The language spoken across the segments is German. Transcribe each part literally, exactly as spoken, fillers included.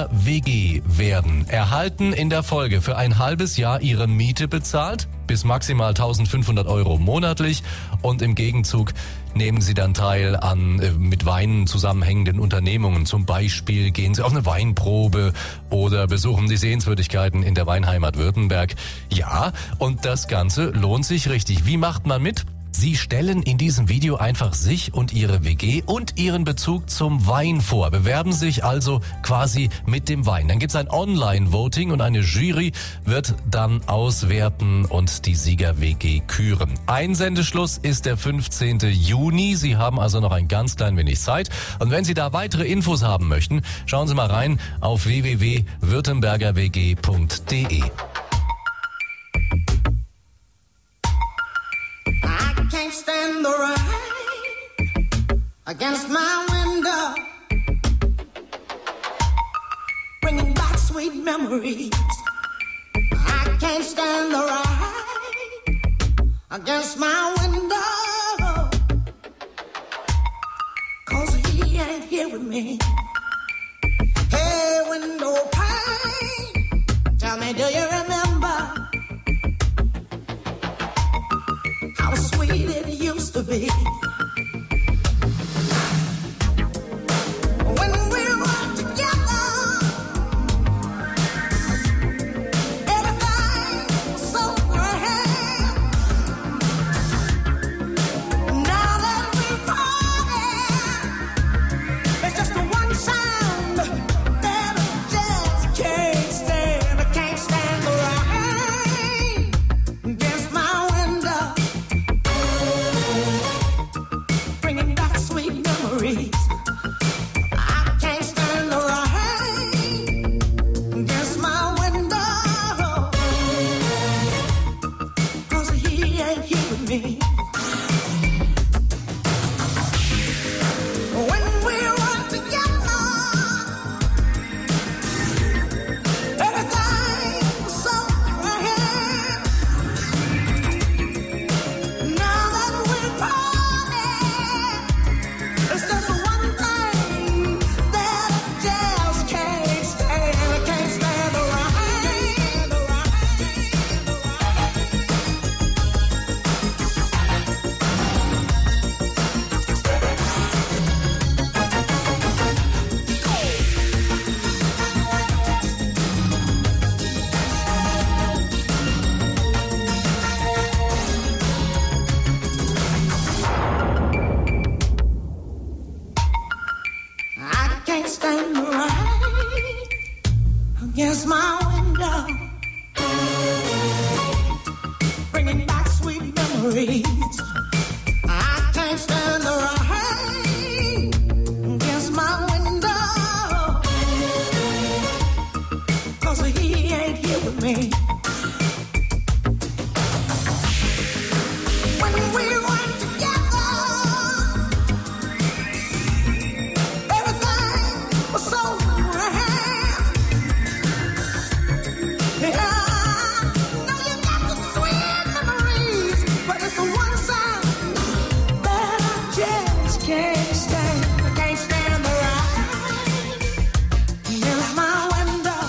W G werden, erhalten in der Folge für ein halbes Jahr ihre Miete bezahlt, bis maximal eintausendfünfhundert Euro monatlich, und im Gegenzug nehmen sie dann teil an äh, mit Weinen zusammenhängenden Unternehmungen. Zum Beispiel gehen sie auf eine Weinprobe oder besuchen die Sehenswürdigkeiten in der Weinheimat Württemberg. Ja, und das Ganze lohnt sich richtig. Wie macht man mit? Sie stellen in diesem Video einfach sich und Ihre W G und Ihren Bezug zum Wein vor, bewerben sich also quasi mit dem Wein. Dann gibt's ein Online-Voting und eine Jury wird dann auswerten und die Sieger-W G küren. Einsendeschluss ist der fünfzehnten Juni. Sie haben also noch ein ganz klein wenig Zeit. Und wenn Sie da weitere Infos haben möchten, schauen Sie mal rein auf w w w punkt württemberger w g punkt d e. Can't stand the rain against my window, bringing back sweet memories. I can't stand the rain against my window, 'cause he ain't here with me. Hey, window pane, tell me, do you remember how sweet it used to be? When we were together, everything was so grand. Now that we're parted, it's just the one sound that I just can't stand. I can't stand the rain against my window, bringing back sweet memories. I can't stand the rain against my window, 'cause he ain't here with me. When we were together, everything was so grand. Now that we're parted, it's just the one thing that I just can't stand. I can't stand the rain. I can't stand the rain against my window, bringing back sweet memories. I can't stand the rain against my window, 'cause he ain't here with me. When we were together, everything was so grand. Yeah, now you got some sweet memories, but it's the one sound that I just can't stand. I can't stand the rain against my window,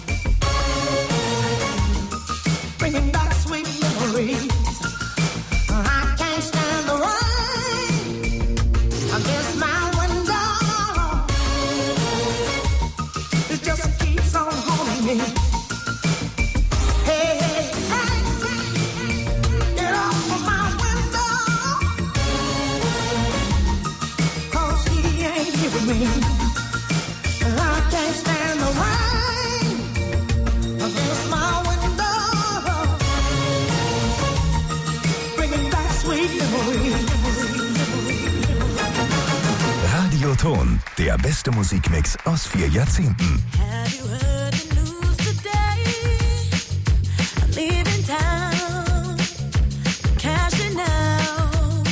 bringing back sweet memories. I can't stand the rain against my window, it just keeps on haunting me. Hey, hey, hey, get off of my window, 'cause he ain't here with me. I can't stand the rain against my window, bringing back sweet memories. Radioton, der beste Musikmix aus vier Jahrzehnten. Have you heard the news today? I'm leaving town, cashing out.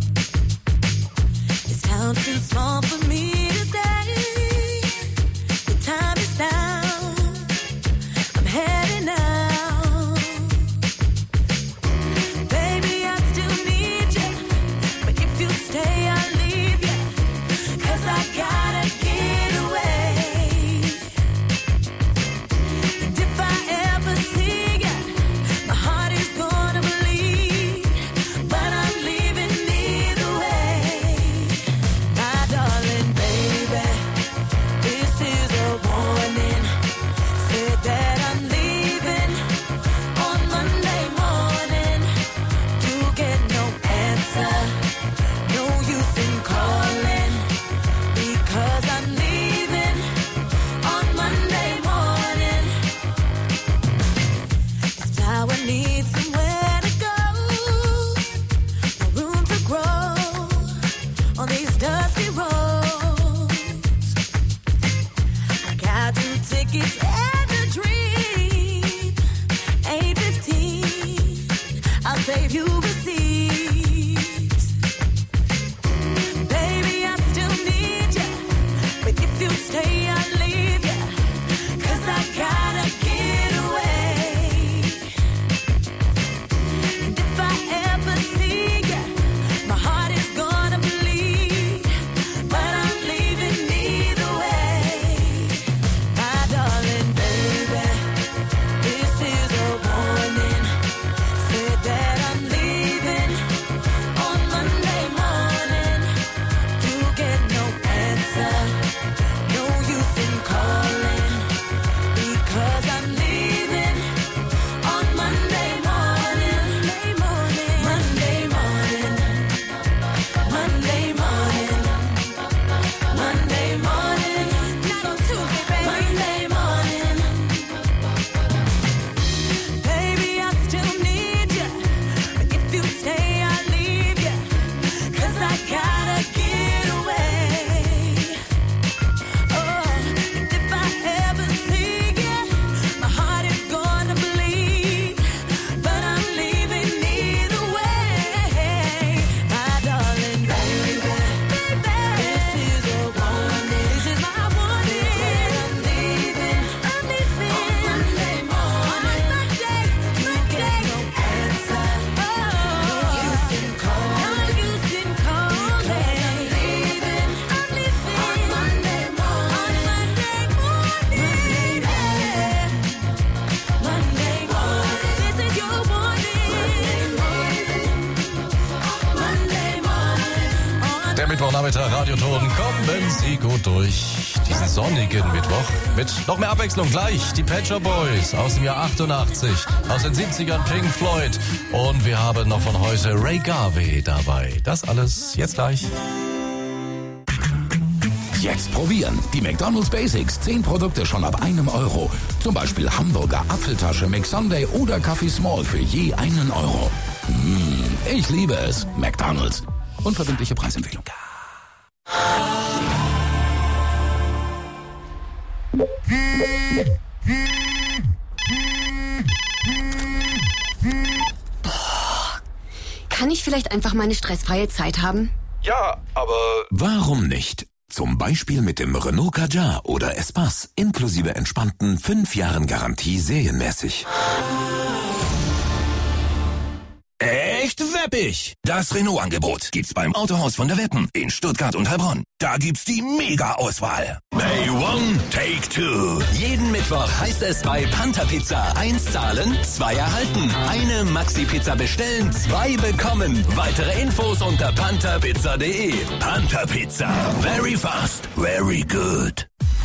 This town's too small for me to stay. The time is down, I'm heading out. Baby, I still need you, but if you stay, I'll leave you, 'cause I gotta get away. Tickets and a dream. eight fifteen, I'll save you a seat. Baby, I still need you, but if you stay, I'll leave you. 'Cause I gotta get away. And if I ever see you, my heart is gonna bleed. But I'm leaving either way. My darling baby, this is a warning. Said that I'm leaving on Monday morning. You get no answer, no use in calling. Because I'm leaving on Monday morning. Monday morning. Monday morning. Monday morning. Not on Tuesday, baby. Monday morning. Baby, I still need you. But if you stay, I'll leave you. 'Cause I gotta get away. Oh, and if I ever see you, my heart is gonna bleed. But I'm leaving either way. My darling baby, this is a warning. This is my warning. I'm leaving. I'm leaving on Monday morning. On Monday, Monday. No answer. Oh, no use in calling. No use in calling. I'm leaving. I'm leaving on Monday morning. On Monday morning. Monday morning. This is your warning. Monday morning. Der Mittwochnachmittag, Radioton, kommen Sie gut durch diesen sonnigen Mittwoch. Mit noch mehr Abwechslung gleich die Pet Shop Boys aus dem Jahr achtundachtzig, aus den siebzigern Pink Floyd und wir haben noch von heute Ray Garvey dabei. Das alles jetzt gleich. Jetzt probieren. Die McDonald's Basics. zehn Produkte schon ab einem Euro. Zum Beispiel Hamburger, Apfeltasche, McSunday oder Kaffee Small für je einen Euro. Mmh, ich liebe es. McDonald's. Unverbindliche Preisempfehlung. Kann ich vielleicht einfach mal eine stressfreie Zeit haben? Ja, aber Warum nicht? Zum Beispiel mit dem Renault Kadjar oder Espace inklusive entspannten fünf Jahren Garantie serienmäßig. Echt weppig! Das Renault-Angebot gibt's beim Autohaus von der Weppen in Stuttgart und Heilbronn. Da gibt's die Mega-Auswahl. Pay one, take two. Jeden Mittwoch heißt es bei Panther Pizza eins zahlen, zwei erhalten. Eine Maxi-Pizza bestellen, zwei bekommen. Weitere Infos unter panther pizza punkt de. Panther Pizza. Very fast, very good.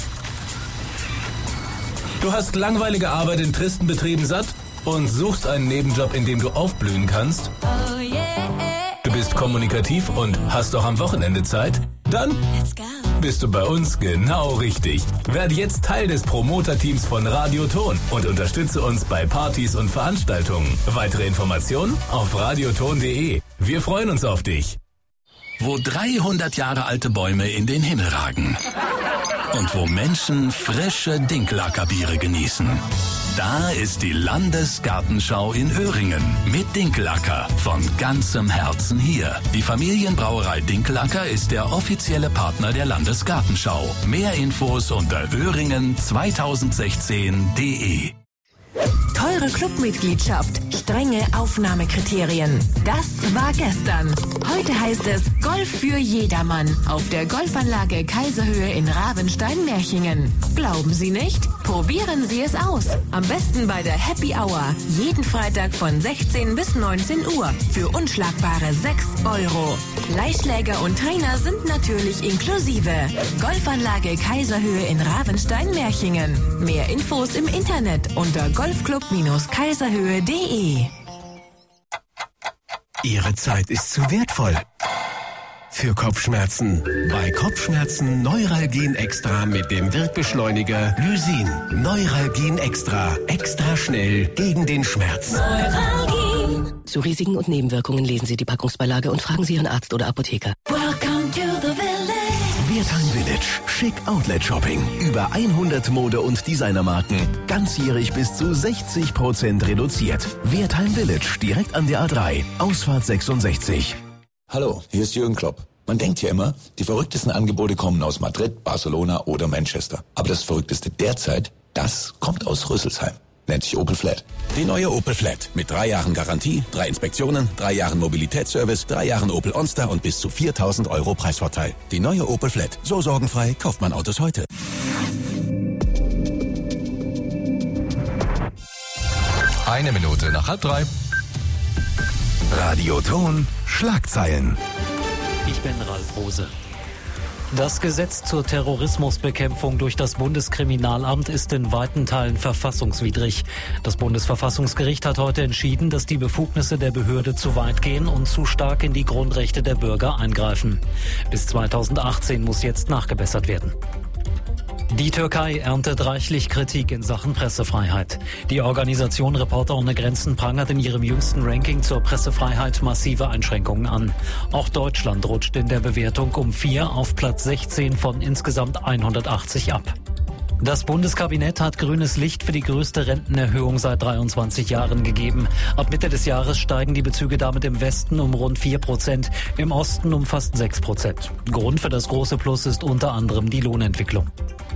Du hast langweilige Arbeit in tristen Betrieben satt und suchst einen Nebenjob, in dem du aufblühen kannst? Oh yeah. Du bist kommunikativ und hast auch am Wochenende Zeit? Dann Let's go. bist du bei uns genau richtig. Werde jetzt Teil des Promoter-Teams von Radioton und unterstütze uns bei Partys und Veranstaltungen. Weitere Informationen auf radioton punkt de. Wir freuen uns auf dich. Wo dreihundert Jahre alte Bäume in den Himmel ragen. Und wo Menschen frische Dinklackerbiere genießen. Da ist die Landesgartenschau in Öhringen mit Dinklacker von ganzem Herzen hier. Die Familienbrauerei Dinklacker ist der offizielle Partner der Landesgartenschau. Mehr Infos unter öhringen zweitausendsechzehn punkt de. Teure Clubmitgliedschaft, strenge Aufnahmekriterien. Das war gestern. Heute heißt es Golf für jedermann auf der Golfanlage Kaiserhöhe in Ravenstein-Merchingen. Glauben Sie nicht? Probieren Sie es aus. Am besten bei der Happy Hour. Jeden Freitag von sechzehn bis neunzehn Uhr. Für unschlagbare sechs Euro. Leihschläger und Trainer sind natürlich inklusive. Golfanlage Kaiserhöhe in Ravenstein-Merchingen. Mehr Infos im Internet unter golfclub kaiserhöhe punkt de. Ihre Zeit ist zu wertvoll für Kopfschmerzen. Bei Kopfschmerzen Neuralgin Extra mit dem Wirkbeschleuniger Lysin. Neuralgin Extra. Extra schnell gegen den Schmerz. Neuralgin. Zu Risiken und Nebenwirkungen lesen Sie die Packungsbeilage und fragen Sie Ihren Arzt oder Apotheker. Welcome to the village. Wir Wertheim Village. Schick Outlet Shopping. Über hundert Mode- und Designermarken. Ganzjährig bis zu sechzig Prozent reduziert. Wertheim Village, direkt an der A drei. Ausfahrt sechsundsechzig. Hallo, hier ist Jürgen Klopp. Man denkt ja immer, die verrücktesten Angebote kommen aus Madrid, Barcelona oder Manchester. Aber das Verrückteste derzeit, das kommt aus Rüsselsheim. Nennt sich Opel Flat. Die neue Opel Flat. Mit drei Jahren Garantie, drei Inspektionen, drei Jahren Mobilitätsservice, drei Jahren Opel OnStar und bis zu viertausend Euro Preisvorteil. Die neue Opel Flat. So sorgenfrei kauft man Autos heute. Eine Minute nach halb drei. Radioton Schlagzeilen. Ich bin Ralf Rose. Das Gesetz zur Terrorismusbekämpfung durch das Bundeskriminalamt ist in weiten Teilen verfassungswidrig. Das Bundesverfassungsgericht hat heute entschieden, dass die Befugnisse der Behörde zu weit gehen und zu stark in die Grundrechte der Bürger eingreifen. Bis zweitausendachtzehn muss jetzt nachgebessert werden. Die Türkei erntet reichlich Kritik in Sachen Pressefreiheit. Die Organisation Reporter ohne Grenzen prangert in ihrem jüngsten Ranking zur Pressefreiheit massive Einschränkungen an. Auch Deutschland rutscht in der Bewertung um vier auf Platz sechzehn von insgesamt hundertachtzig ab. Das Bundeskabinett hat grünes Licht für die größte Rentenerhöhung seit dreiundzwanzig Jahren gegeben. Ab Mitte des Jahres steigen die Bezüge damit im Westen um rund vier Prozent, im Osten um fast sechs Prozent. Grund für das große Plus ist unter anderem die Lohnentwicklung.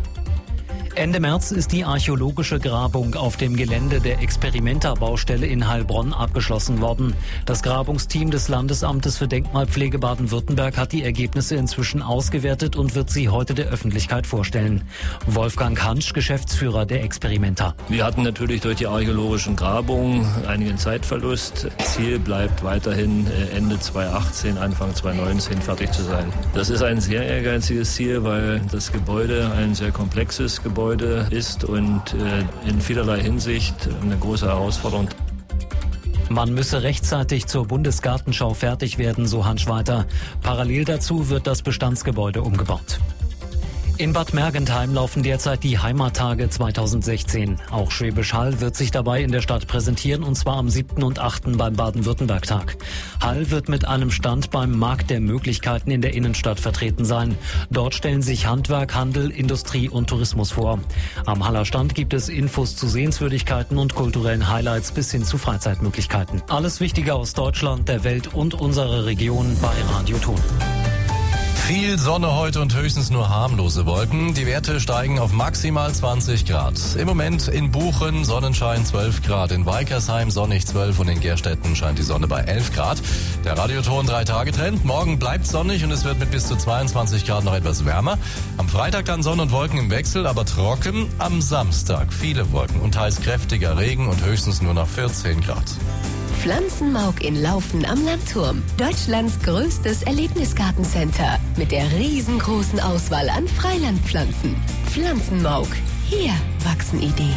Ende März ist die archäologische Grabung auf dem Gelände der Experimenta-Baustelle in Heilbronn abgeschlossen worden. Das Grabungsteam des Landesamtes für Denkmalpflege Baden-Württemberg hat die Ergebnisse inzwischen ausgewertet und wird sie heute der Öffentlichkeit vorstellen. Wolfgang Hansch, Geschäftsführer der Experimenta. Wir hatten natürlich durch die archäologischen Grabungen einigen Zeitverlust. Ziel bleibt weiterhin Ende zweitausendachtzehn, Anfang zweitausendneunzehn fertig zu sein. Das ist ein sehr ehrgeiziges Ziel, weil das Gebäude ein sehr komplexes Gebäude ist und äh, in vielerlei Hinsicht eine große Herausforderung. Man müsse rechtzeitig zur Bundesgartenschau fertig werden, so Hansch weiter. Parallel dazu wird das Bestandsgebäude umgebaut. In Bad Mergentheim laufen derzeit die Heimattage zweitausendsechzehn. Auch Schwäbisch Hall wird sich dabei in der Stadt präsentieren, und zwar am siebten und achten beim Baden-Württemberg-Tag. Hall wird mit einem Stand beim Markt der Möglichkeiten in der Innenstadt vertreten sein. Dort stellen sich Handwerk, Handel, Industrie und Tourismus vor. Am Haller Stand gibt es Infos zu Sehenswürdigkeiten und kulturellen Highlights bis hin zu Freizeitmöglichkeiten. Alles Wichtige aus Deutschland, der Welt und unserer Region bei Radio Ton. Viel Sonne heute und höchstens nur harmlose Wolken. Die Werte steigen auf maximal zwanzig Grad. Im Moment in Buchen Sonnenschein zwölf Grad, in Weikersheim sonnig zwölf und in Gerstetten scheint die Sonne bei elf Grad. Der Radioton drei Tage Trend. Morgen bleibt sonnig und es wird mit bis zu zweiundzwanzig Grad noch etwas wärmer. Am Freitag dann Sonne und Wolken im Wechsel, aber trocken. Am Samstag viele Wolken und teils kräftiger Regen und höchstens nur noch vierzehn Grad. Pflanzenmauk in Laufen am Landturm. Deutschlands größtes Erlebnisgartencenter mit der riesengroßen Auswahl an Freilandpflanzen. Pflanzenmauk. Hier wachsen Ideen.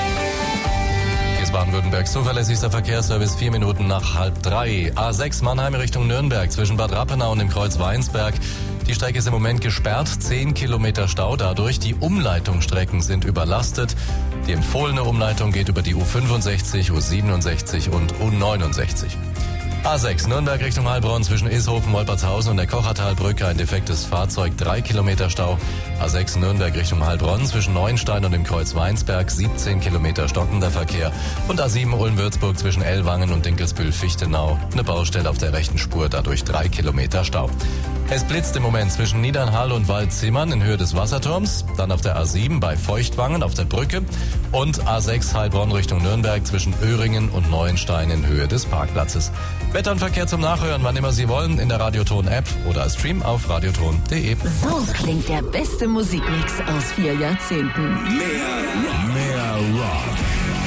Hier ist Baden-Württembergs zuverlässigster Verkehrsservice, vier Minuten nach halb drei. A sechs Mannheim Richtung Nürnberg zwischen Bad Rappenau und dem Kreuz Weinsberg. Die Strecke ist im Moment gesperrt, zehn Kilometer Stau dadurch. Die Umleitungsstrecken sind überlastet. Die empfohlene Umleitung geht über die U fünfundsechzig, U siebenundsechzig und U neunundsechzig. A sechs Nürnberg Richtung Heilbronn zwischen Ishofen, Wolpertshausen und der Kochertalbrücke ein defektes Fahrzeug, drei Kilometer Stau. A sechs Nürnberg Richtung Heilbronn zwischen Neuenstein und dem Kreuz Weinsberg siebzehn Kilometer stockender Verkehr. Und A sieben Ulm-Würzburg zwischen Ellwangen und Dinkelsbühl-Fichtenau eine Baustelle auf der rechten Spur, dadurch drei Kilometer Stau. Es blitzt im Moment zwischen Niedernhall und Waldzimmern in Höhe des Wasserturms, dann auf der A sieben bei Feuchtwangen auf der Brücke und A sechs Heilbronn Richtung Nürnberg zwischen Öhringen und Neuenstein in Höhe des Parkplatzes. Wetter und Verkehr zum Nachhören, wann immer Sie wollen, in der Radioton-App oder als Stream auf radioton punkt de. So klingt der beste Musikmix aus vier Jahrzehnten. Mehr, mehr Rock.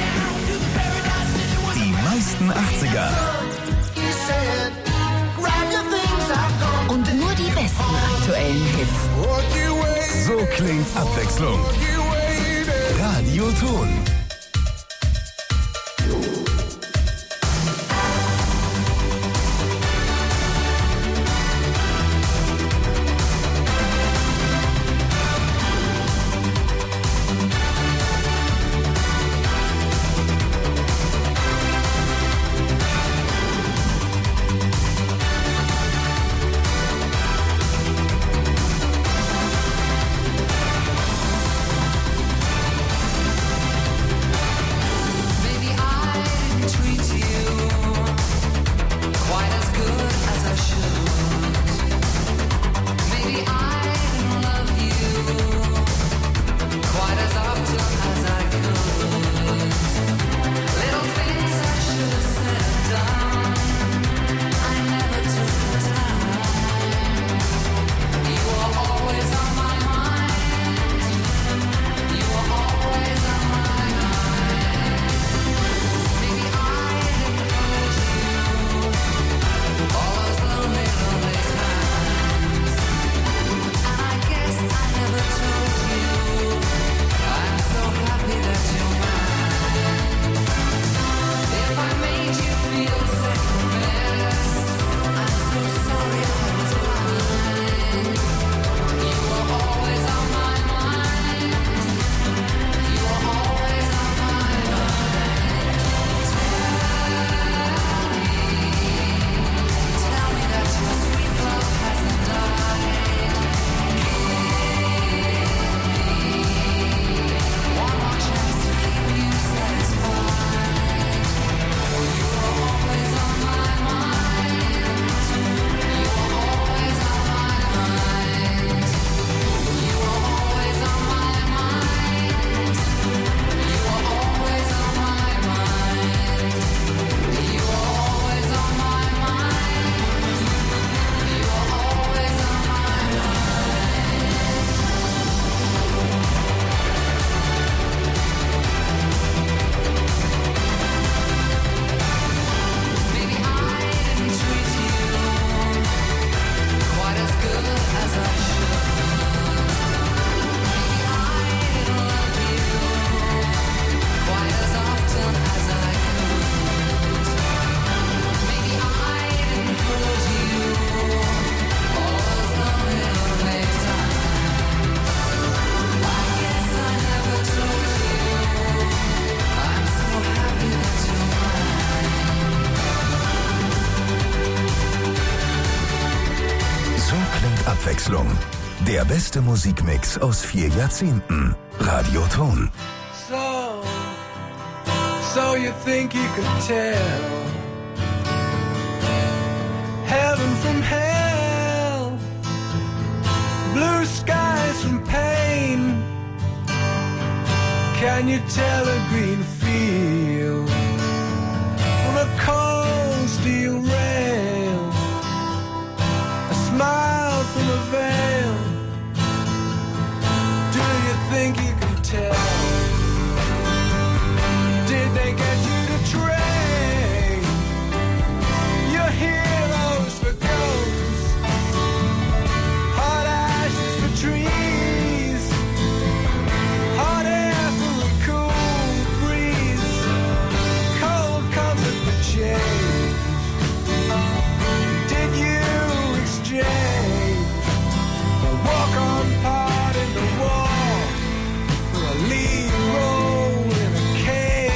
Die meisten achtziger. Und nur die besten aktuellen Hits. So klingt Abwechslung. Radioton. Abwechslung. Der beste Musikmix aus vier Jahrzehnten. Radio Ton. So, so you think you could tell heaven from hell, blue skies from pain. Can you tell a green field from a cold steel rail, a smile from a veil? Do you think you can tell? Did they get you to trade your heroes for ghosts, hot ashes for trees, hot air for a cool breeze, cold comfort for change? Did you exchange a walk-on part in the wall for a lead role in a cage?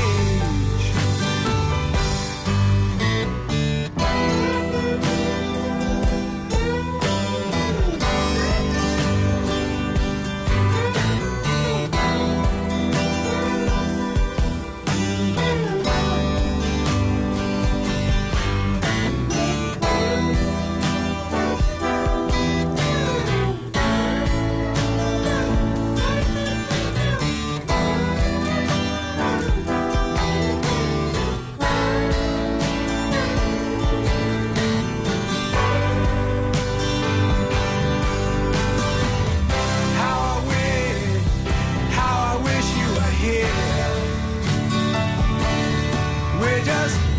How I wish, how I wish you were here. We're just